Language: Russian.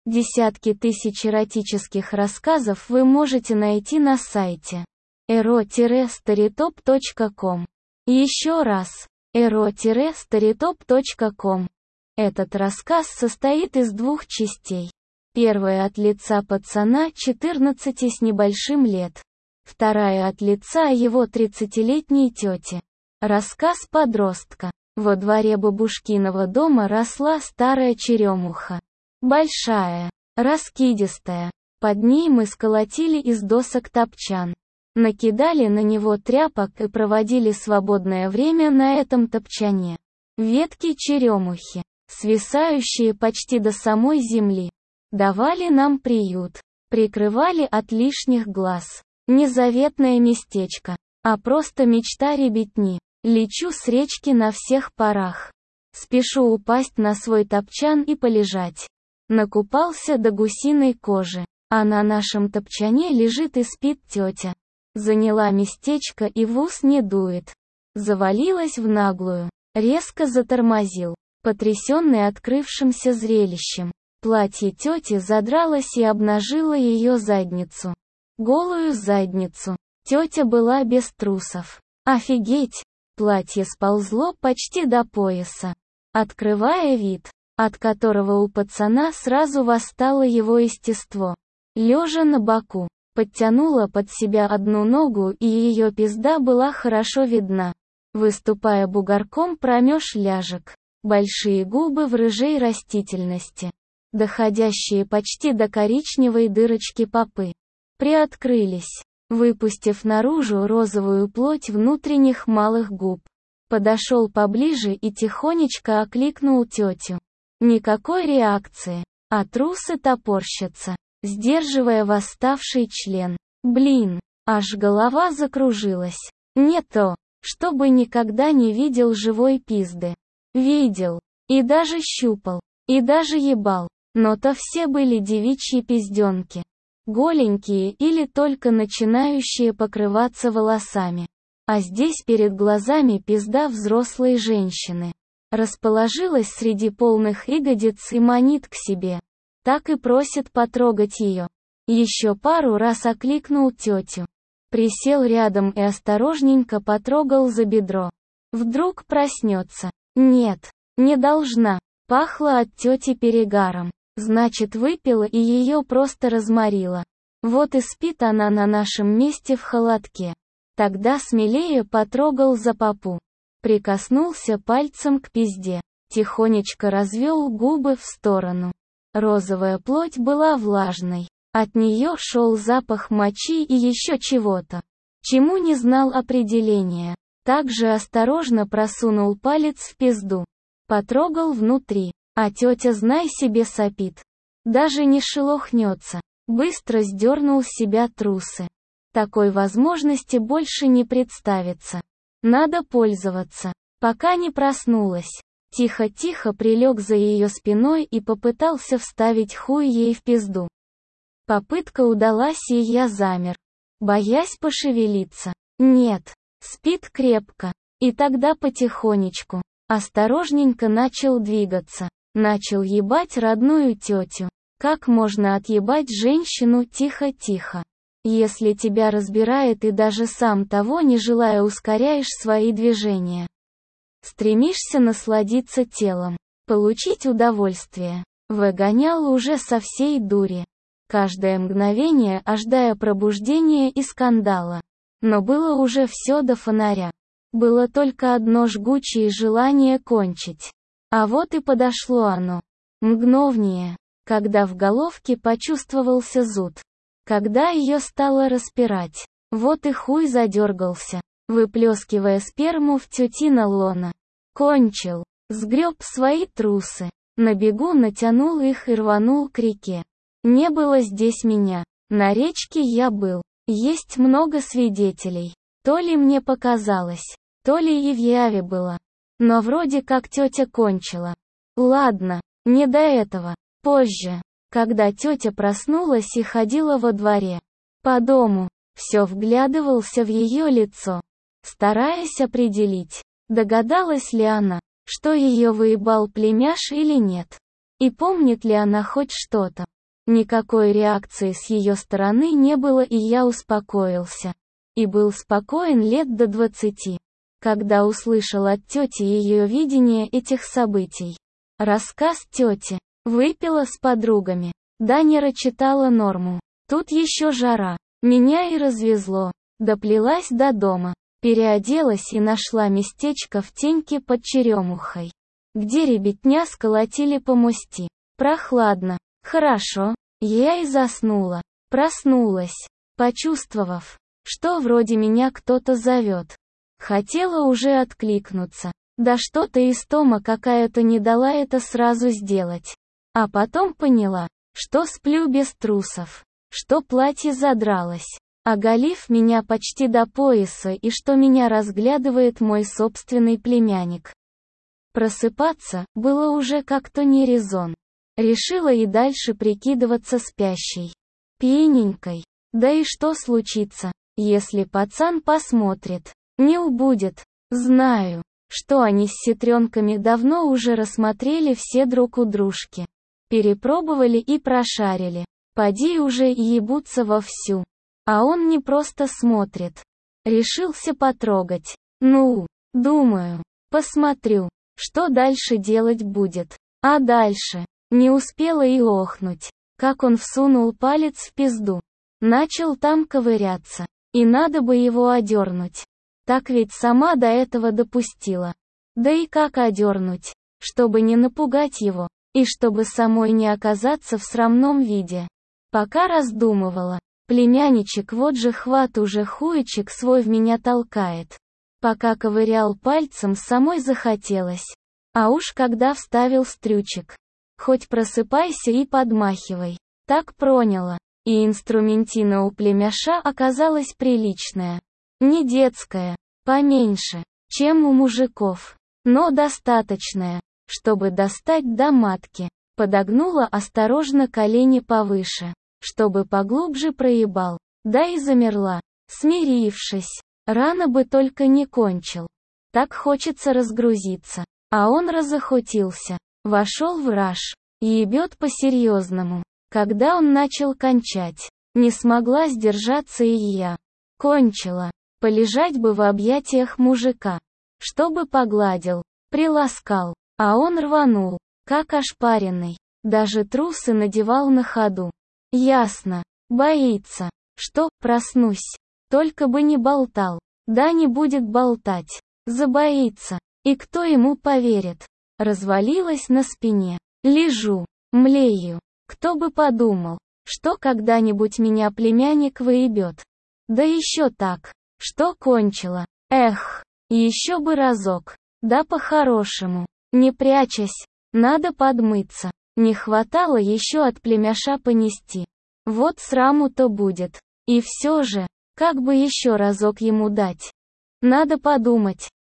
Десятки тысяч эротических рассказов вы можете найти на сайте ero-storytop.com. Еще раз, ero-storytop.com. Этот рассказ состоит из двух частей. Первая от лица пацана 14 с небольшим лет. Вторая от лица его 30-летней тети. Рассказ подростка. Во дворе бабушкиного дома росла старая черемуха. Большая, раскидистая. Под ней мы сколотили из досок топчан. Накидали на него тряпок и проводили свободное время на этом топчане. Ветки черемухи, свисающие почти до самой земли, давали нам приют, прикрывали от лишних глаз. Не заветное местечко, а просто мечта ребятни. Лечу с речки на всех парах. Спешу упасть на свой топчан и полежать. Накупался до гусиной кожи, а на нашем топчане лежит и спит тетя. Заняла местечко и в ус не дует. Завалилась в наглую. Резко затормозил, потрясенный открывшимся зрелищем. Платье тети задралось и обнажило ее задницу. Голую задницу. Тетя была без трусов. Офигеть! Платье сползло почти до пояса, открывая вид, от которого у пацана сразу восстало его естество. Лежа на боку, подтянула под себя одну ногу, и ее пизда была хорошо видна, выступая бугорком промеж ляжек. Большие губы в рыжей растительности, доходящие почти до коричневой дырочки попы, приоткрылись, выпустив наружу розовую плоть внутренних малых губ. Подошел поближе и тихонечко окликнул тетю. Никакой реакции, а трусы топорщатся, сдерживая восставший член. Блин, аж голова закружилась. Не то, чтобы никогда не видел живой пизды. Видел, и даже щупал, и даже ебал, но то все были девичьи пизденки. Голенькие или только начинающие покрываться волосами. А здесь перед глазами пизда взрослой женщины. Расположилась среди полных ягодиц и манит к себе. Так и просит потрогать ее. Еще пару раз окликнул тетю. Присел рядом и осторожненько потрогал за бедро. Вдруг проснется. Нет, не должна. Пахло от тети перегаром. Значит, выпила и ее просто разморила. Вот и спит она на нашем месте в холодке. Тогда смелее потрогал за попу. Прикоснулся пальцем к пизде. Тихонечко развел губы в сторону. Розовая плоть была влажной. От нее шел запах мочи и еще чего-то, чему не знал определения. Также осторожно просунул палец в пизду. Потрогал внутри. А тетя, знай себе, сопит. Даже не шелохнется. Быстро сдернул с себя трусы. Такой возможности больше не представится. Надо пользоваться. Пока не проснулась. Тихо-тихо прилег за ее спиной и попытался вставить хуй ей в пизду. Попытка удалась, и я замер, боясь пошевелиться. Нет, спит крепко. И тогда потихонечку, осторожненько начал двигаться. Начал ебать родную тетю. Как можно отъебать женщину тихо-тихо? Если тебя разбирает и даже сам того не желая ускоряешь свои движения. Стремишься насладиться телом, получить удовольствие. Выгонял уже со всей дури. Каждое мгновение ожидая пробуждения и скандала. Но было уже все до фонаря. Было только одно жгучее желание кончить. А вот и подошло оно. Мгновение, когда в головке почувствовался зуд. Когда ее стало распирать. Вот и хуй задергался, выплескивая сперму в тетино лоно. Кончил. Сгреб свои трусы. На бегу натянул их и рванул к реке. Не было здесь меня. На речке я был. Есть много свидетелей. То ли мне показалось, то ли и в яве было. Но вроде как тетя кончила. Ладно, не до этого. Позже, когда тетя проснулась и ходила во дворе, по дому, все вглядывался в ее лицо, стараясь определить, догадалась ли она, что ее выебал племяш или нет. И помнит ли она хоть что-то? Никакой реакции с ее стороны не было, и я успокоился. И был спокоен лет до 20, когда услышал от тети ее видение этих событий. Рассказ тети. Выпила с подругами. Данера читала норму. Тут еще жара. Меня и развезло. Доплелась до дома. Переоделась и нашла местечко в теньке под черемухой, где ребятня сколотили помости. Прохладно. Хорошо. Я и заснула. Проснулась, почувствовав, что вроде меня кто-то зовет. Хотела уже откликнуться. Да что-то истома какая-то не дала это сразу сделать. А потом поняла, что сплю без трусов, что платье задралось, оголив меня почти до пояса, и что меня разглядывает мой собственный племянник. Просыпаться было уже как-то не резон. Решила и дальше прикидываться спящей, пьяненькой. Да и что случится, если пацан посмотрит? Не убудет. Знаю, что они с сестренками давно уже рассмотрели все друг у дружки. Перепробовали и прошарили. Поди уже и ебутся вовсю. А он не просто смотрит. Решился потрогать. Ну, думаю, посмотрю, что дальше делать будет. А дальше, не успела и охнуть, как он всунул палец в пизду. Начал там ковыряться. И надо бы его одернуть. Так ведь сама до этого допустила. Да и как одернуть, чтобы не напугать его, и чтобы самой не оказаться в срамном виде. Пока раздумывала, племянничек вот же хват уже хуечек свой в меня толкает. Пока ковырял пальцем, самой захотелось. А уж когда вставил стрючек. Хоть просыпайся и подмахивай. Так проняло. И инструментина у племяша оказалась приличная. Не детская, поменьше, чем у мужиков, но достаточная, чтобы достать до матки. Подогнула осторожно колени повыше, чтобы поглубже проебал. Да и замерла, смирившись. Рано бы только не кончил. Так хочется разгрузиться. А он разохотился. Вошел в раж. Ебет по-серьезному. Когда он начал кончать, не смогла сдержаться и я. Кончила. Полежать бы в объятиях мужика. Чтобы погладил, приласкал. А он рванул, как ошпаренный. Даже трусы надевал на ходу. Ясно. Боится, что проснусь. Только бы не болтал. Да не будет болтать. Забоится. И кто ему поверит? Развалилась на спине. Лежу. Млею. Кто бы подумал, что когда-нибудь меня племянник выебет. Да еще так, что кончила. Эх, еще бы разок. Да по-хорошему. Не прячась. Надо подмыться. Не хватало еще от племяша понести. Вот сраму-то будет. И все же, как бы еще разок ему дать. Надо подумать.